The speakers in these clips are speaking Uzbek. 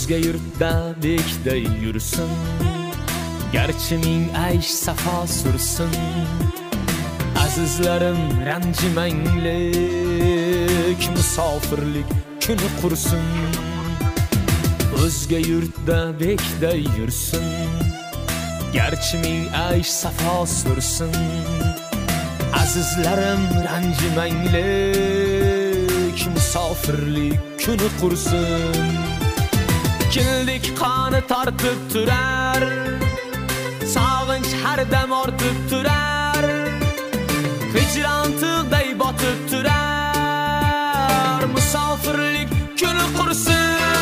O'zga yurtda bekday yursin, garchi ming aysh safo sursin. Azizlarim ranjimanglik, musofirlik kuni qursin. O'zga yurtda bekday yursin, garchi ming aysh safo sursin. Azizlarim ranjimanglik, musofirlik kuni qursin. Keldik qoni tortib turar, sog'inch har dam ortib turar. Hijron tig'day botib turar, musofirlik kuni qursin.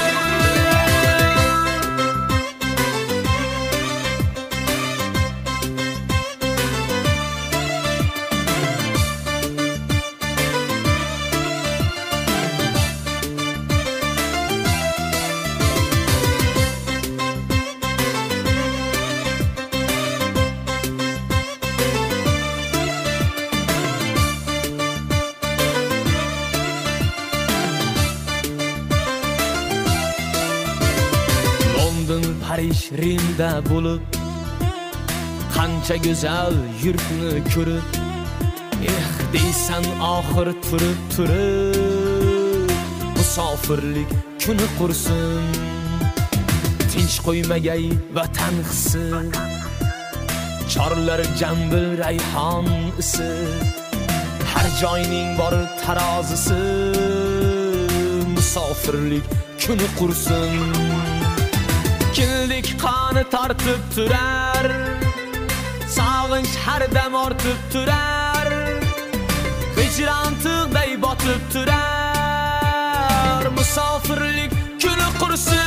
Paris, Rimda bo'lib, qancha go'zal yurtni ko'rib, deysan oxir turib, musofirlik kuni qursin. Tinch qo'ymagay vatan hissi, chorlar jambil rayhon isi, har joyning bor tarozisi, musofirlik kuni qursin. Keldik qoni tortib turar, sog'inch har dam ortib turar. Hijron tig'day botib turar, musofirlik kuni qursin.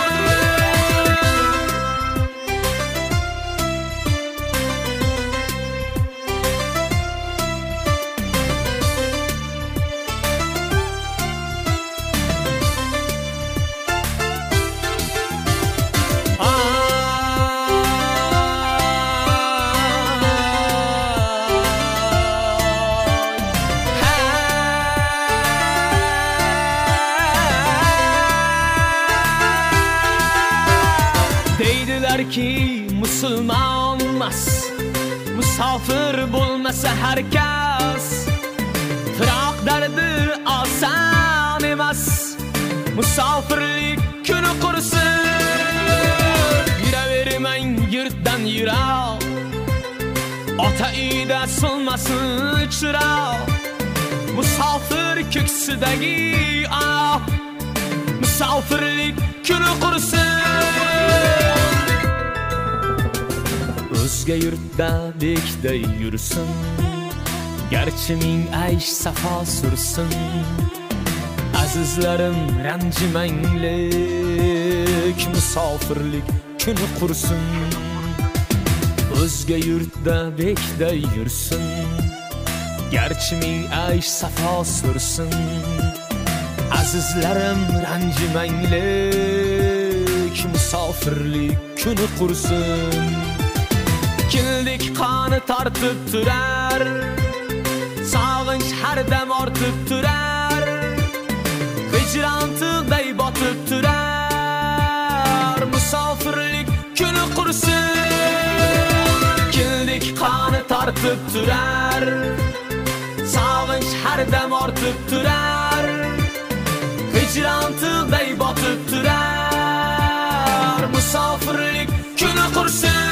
Ki musulmon emas, musofir bo'lmasa har kas. Firoq dardi oson emas, musofirlik kuni qursin. Yuravermang yurtdan yiroq, ota uyda so'lmasin chiroq. Musofir ko'ksidagi musofirlik kuni qursin. O'zga yurtda bekday yursin, garchi ming aysh safo sursin. Azizlarim ranjimanglik, musofirlik kuni qursin. O'zga yurtda bekday yursin, garchi ming aysh safo sursin. Azizlarim ranjimanglik, musofirlik kuni qursin. Keldik qoni tortib turar, sog'inch har dam ortib turar. Hijron tig'day botib turar, musofirlik kuni qursin. Keldik qoni tortib turar, sog'inch har dam ortib turar. Hijron tig'day botib turar, musofirlik kuni qursin.